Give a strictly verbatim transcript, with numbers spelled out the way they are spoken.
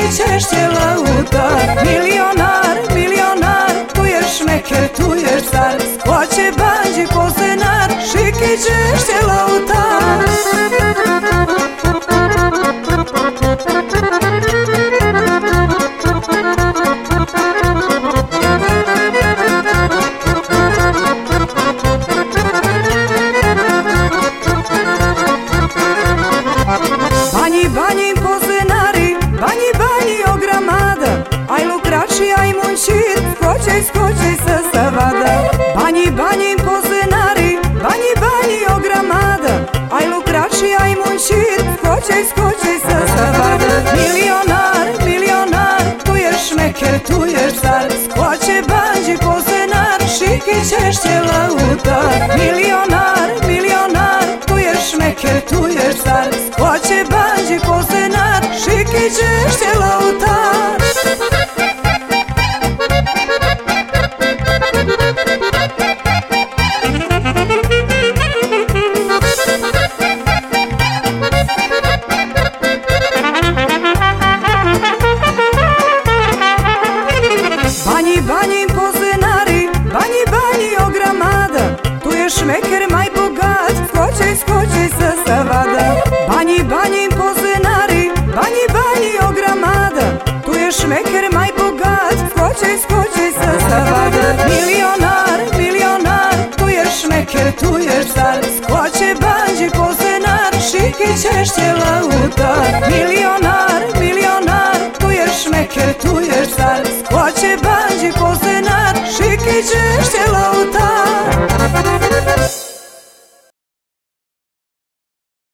češće lauta. Milionar, milionar, tu je šmeker, tu je car, skvaće banđi pozenar, šiki češće lauta. Banji, banji pozenari, banji, banji ogramada, aj lukrači, aj munčir, skočaj, skočaj sa savada. Banji, banji pozenari, banji, banji ogramada, aj lukrači, aj munčir, skočaj, skočaj sa savada. Milionar, milionar, tu je šmeker, tu je car, skvaće banđi pozenar, šiki češće lauta. Milionar, milionar, tu je šmeker, tu je car, skvaće banđi pozenar, šiki češće lauta. Banji, banji pozenari, banji, banji ogramada, tu je šmeker maj bogat, skočaj, skočaj sa savada. Banji, banji pozenari, banji, banji ogramada, tu je šmeker maj bogat, skočaj, skočaj sa savada. Milionar, milionar, tu je šmeker, tu je car, skvaće banđi pozenar, šiki češće lauta. Milionar, milionar, tu je šmeker, tu je car, skvaće banđi pozenar, šiki češće lauta.